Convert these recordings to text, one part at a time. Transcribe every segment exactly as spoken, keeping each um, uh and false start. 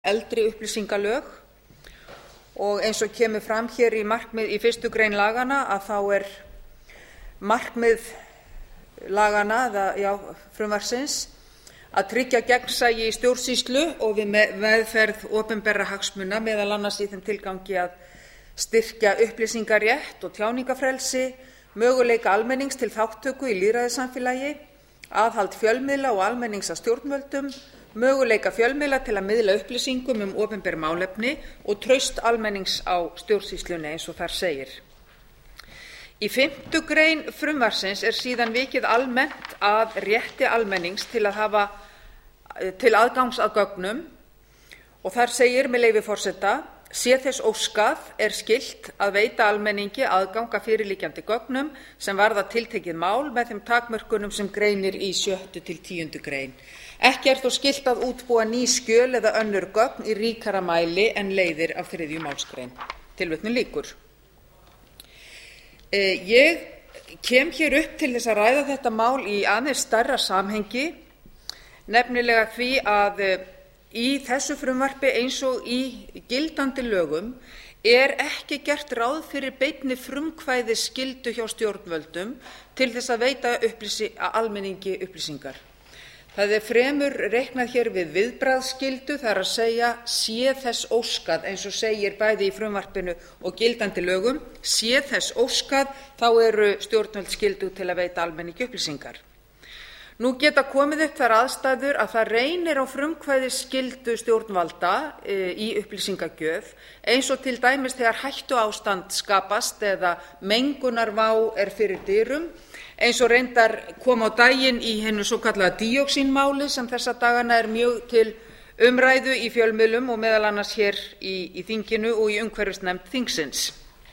eldri upplýsingalög og eins og kemur fram hér í markmið í fyrstu grein laganna að þá er markmið laganna eða já, frumvarpsins að tryggja gegnsæi í stjórnsýslu og við meðferð opinberra hagsmuna, meðal annars í þeim tilgangi að styrkja upplýsingarétt og tjáningarfrelsi, möguleika almennings til þátttöku í lýðræðissamfélagi, aðhald fjölmiðla og almennings að stjórnvöldum, möguleika fjölmiðla til að miðla upplýsingum um opinber málefni og traust almennings á stjórnsýslunni eins og þar segir. Í fimmtu grein frumvarpsins er síðan vikið almennt að rétti almennings til að hafa til aðgangs að gögnum og þar segir með leyfi forseta: sé þess óskað er skylt að veita almenningi aðgang að fyrirliggjandi gögnum sem varða tiltekið mál með þeim takmörkunum sem greinir í sjöttu til tíundu grein. Ekki er þó skylt að útbúa ný skjöl eða önnur gögn í ríkara mæli en leiðir af þriðju málsgrein. Tilvitnun lýkur. Ég kem hér upp til þess að ræða þetta mál í aðeins stærra samhengi, nefnilega því að í þessu frumvarpi eins og í gildandi lögum er ekki gert ráð fyrir beinni frumkvæðisskyldu hjá stjórnvöldum til þess að veita upplýsi, almenningi upplýsingar. Það er fremur reiknað hér við viðbragðsskyldu, það er að segja sé þess óskað, eins og segir bæði í frumvarpinu og gildandi lögum, sé þess óskað, þá eru stjórnvöld skyldu til að veita almenningi upplýsingar. Nú geta komið upp þær aðstæður að það reynir á frumkvæðisskyldu stjórnvalda í upplýsingagjöf, eins og til dæmis þegar hættuástand skapast eða mengunarvá er fyrir dyrum, eins og reyndar kom á daginn í hinu svokallaða díoxínmáli sem þessa dagana er mjög til umræðu í fjölmiðlum og meðal annars hér í, í þinginu og í umhverfisnefnd þingsins.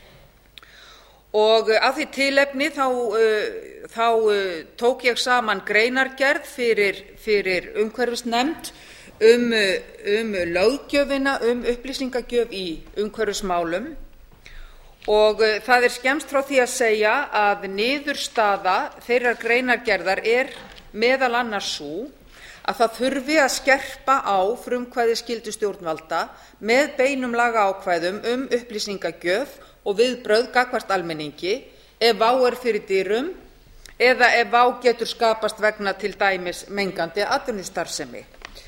Og af því tilefni þá, uh, þá uh, tók ég saman greinargerð fyrir, fyrir umhverfisnefnd um, um löggjöfina um upplýsingagjöf í umhverfismálum. Og uh, það er skemmst frá því að segja að niðurstaða þeirrar greinargerðar er meðal annars sú að það þurfi að skerpa á frumkvæðisskyldu stjórnvalda með beinum lagaákvæðum um upplýsingagjöf og viðbrögð gagnvart almenningi ef vá er fyrir dyrum eða ef vá getur skapast vegna til dæmis mengandi atvinnustarfsemi.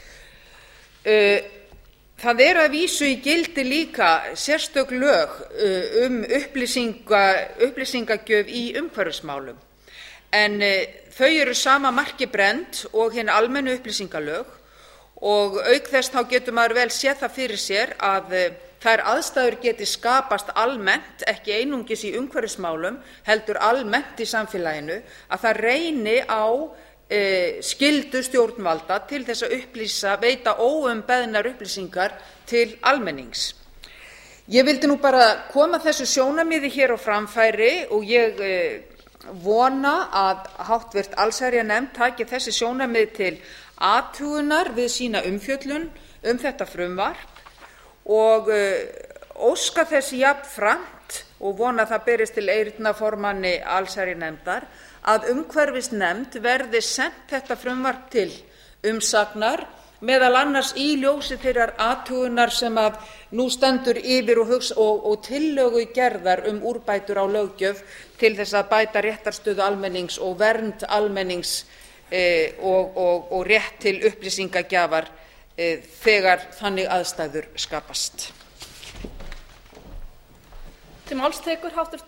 Það er að vísu í gildi líka sérstök lög um upplýsinga, upplýsingagjöf í umhverfismálum, en þau eru sama marki brennd og hin almennu upplýsingalög og auk þess þá getur maður vel séð það fyrir sér að þær aðstæður geti skapast almennt, ekki einungis í umhverfismálum, heldur almennt í samfélaginu, að það reyni á e, skyldu stjórnvalda til þess að upplýsa, veita óumbeðnar upplýsingar til almennings. Ég vildi nú bara koma þessu sjónarmiði hér á framfæri og ég e, vona að háttvirt allsherjarnefnd taki þessi sjónarmið til athugunar við sína umfjöllun um þetta frumvarp og óska þess jafnframt og vona að það berist til eyrnaformanni allsherjarnefndar að umhverfisnefnd verði sent þetta frumvarp til umsagnar, meðal annars í ljósi þeirrar athugunar sem að nú stendur yfir og, hugsa, og, og tillögu gerðar um úrbætur á löggjöf til þess að bæta réttarstöðu almennings og vernd almennings e, og, og, og rétt til upplýsingagjafar þegar þannig aðstæður skapast. Til máls tekur háttvirtur